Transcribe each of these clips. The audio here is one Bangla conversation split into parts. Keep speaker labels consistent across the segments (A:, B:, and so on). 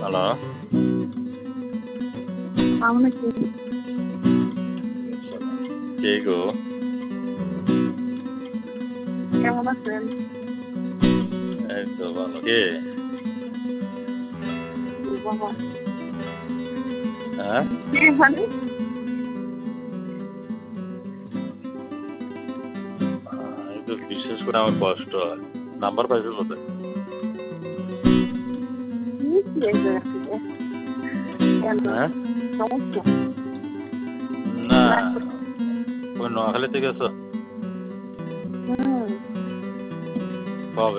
A: হ্যালো।
B: আমি কি
A: কে গো?
B: কেমন আছেন?
A: এই তো ভালো। কে?
B: বাবা
A: হ্যাঁ?
B: কে মানে?
A: এই তো বিশেষ করে আমার কষ্ট হয়। নাম্বার পাইছো কোথায়?
B: কি এই জায়গা থেকে? কেন
A: হ্যাঁ?
B: সমস্যা?
A: না,
B: লাগবে?
A: ওই নোয়াখালীতে গেছো?
B: হুম,
A: কবে?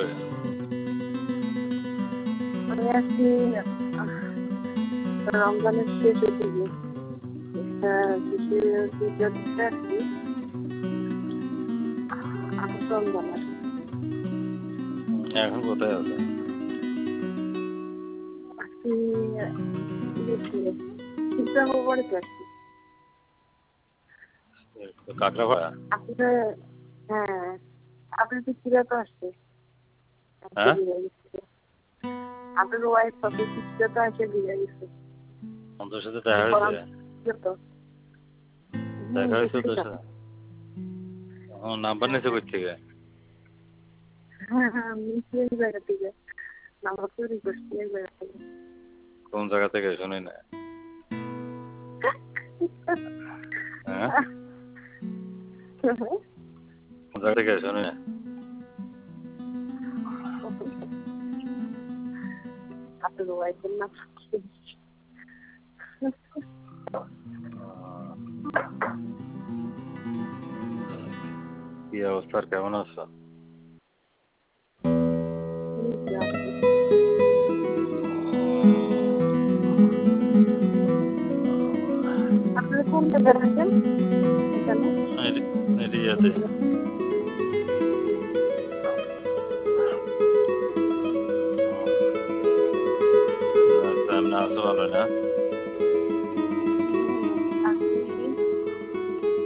B: আমি আজকে রমজানের শেষের দিকে একটা শিশুর পূজা দিতে আসছি। আমার রমজানের
A: এখন কোথায় আছে?
B: আজকে দেখি চিত্রাঙ্গ বাড়িতে আসছি।
A: কাকড়াপাড়া?
B: আপনার হ্যাঁ, আপনার পিচ্ছিরা তো আসছে।
A: হ্যাঁ?
B: আপনার ওয়াইফ আপনার পিচ্ছিরা তো এসে দিয়ে গেছে।
A: তোর সাথে দেখা হয়েছে? দেখা হয়েছে তোর সাথে? নাম্বার নিয়েছে কই থেকে?
B: হ্যাঁ হ্যাঁ, আমি এই জায়গা থেকে নাম্বার তৈরি করছি এই জায়গা থেকে।
A: কোন জায়গা থেকে শুনি না? হ্যাঁ? কোন জায়গা থেকে শুনি না?
B: আপনার ওয়াইফের নাম
A: কি অবস্থা, কেমন আছো?
B: আপনারা কোন জায়গায় আছেন এখানে?
A: এরিয়াতে। না আছো ভালো না?